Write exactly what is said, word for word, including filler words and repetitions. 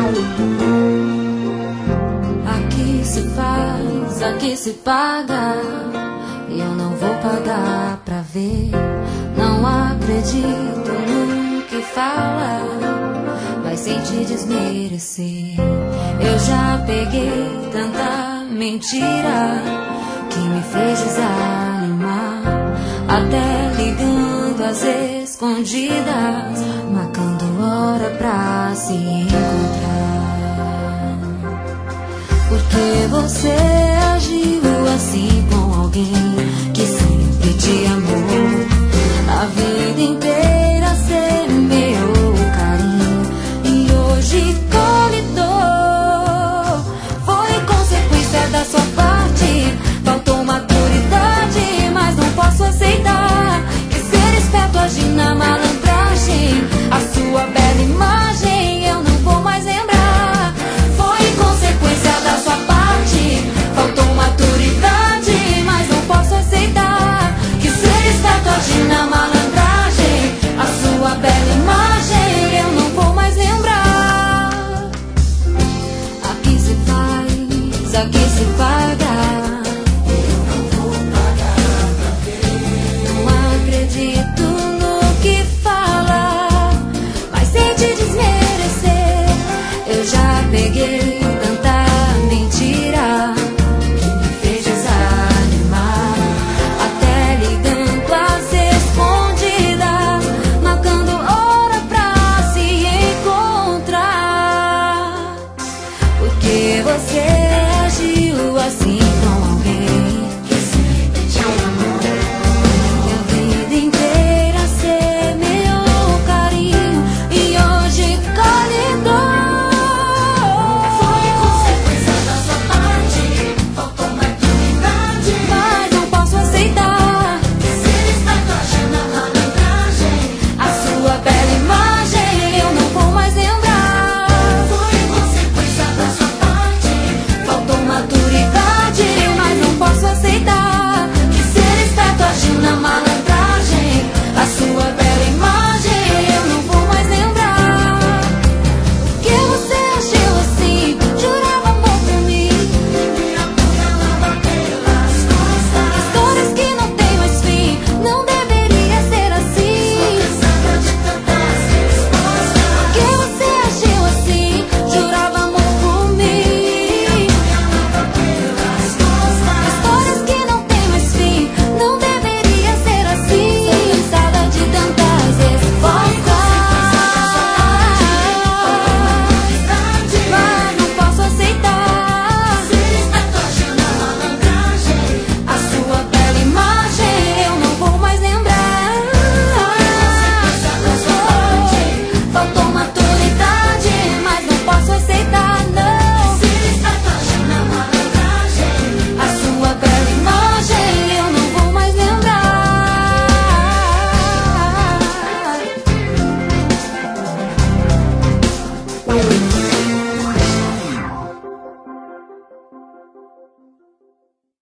Aqui se faz, aqui se paga, e eu não vou pagar pra ver. Não acredito no que fala, mas sem te desmerecer. Eu já peguei tanta mentira que me fez desanimar, até ligando às escondidas, marcando hora pra se encontrar. Porque você agiu assim com alguém que sempre te amou, a vida inteira semeou carinho, e hoje colhe dor. Foi consequência da sua parte, faltou maturidade, mas não posso aceitar que ser esperto agir na malandragem, a sua bela imagem eu não vou mais lembrar. Foi consequência da sua parte, faltou maturidade, mas não posso aceitar que ser esperto agir na malandragem, a sua bela imagem eu não vou mais lembrar. Aqui se faz, aqui se paga, não acredito no que fala, mas sem te desmerecer. Eu já peguei tanta mentira que me fez desanimar, até ligando às escondidas, marcando hora pra se encontrar. Porque você